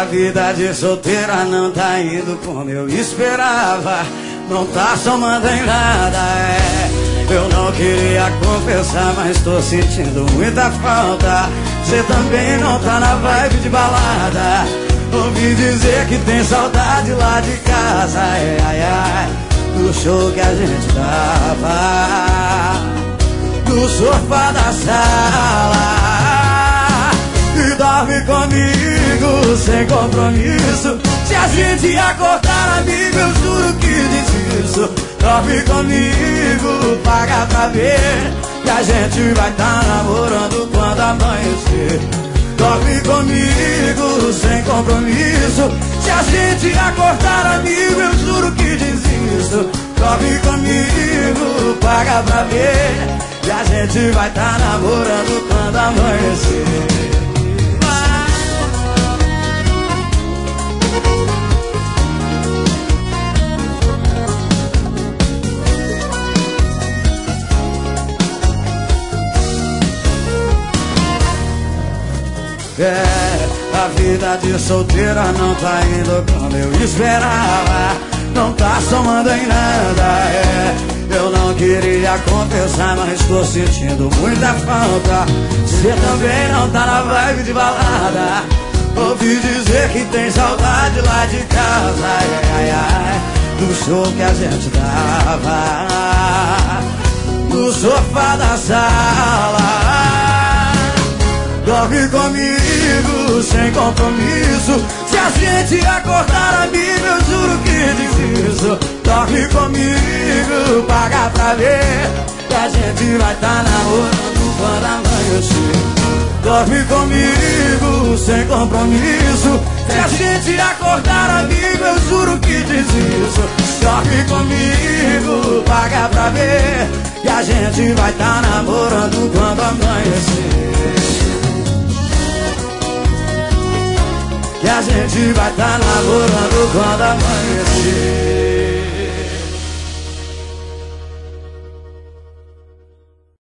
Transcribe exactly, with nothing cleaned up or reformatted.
vida de solteira não tá indo como eu esperava. Não tá somando em nada, é. Eu não queria confessar, mas tô sentindo muita falta. Cê também não tá na vibe de balada. Ouvi dizer que tem saudade lá de casa, ai, ai, ai, do show que a gente dava, do sofá da sala. E dorme comigo sem compromisso. Se a gente acordar, amigo, eu juro que diz isso. Dorme comigo, paga pra ver que a gente vai tá namorando quando amanhecer. Dorme comigo sem compromisso. Se a gente acordar, amigo, eu juro que diz isso. Dorme comigo, paga pra ver que a gente vai tá namorando quando amanhecer. É, a vida de solteira não tá indo como eu esperava. Não tá somando em nada, é. Eu não queria confessar, mas tô sentindo muita falta. Você também não tá na vibe de balada. Ouvi dizer que tem saudade lá de casa, ai, ai, ai, do show que a gente dava, no sofá da sala. Dorme comigo sem compromisso. Se a gente acordar, amigo, eu juro que diz isso. Dorme comigo, paga pra ver que a gente vai tá namorando quando amanhecer. Dorme comigo sem compromisso. Se a gente acordar, amigo, eu juro que diz isso. Dorme comigo, paga pra ver que a gente vai tá namorando quando amanhecer. Que a gente vai tá namorando quando amanhecer.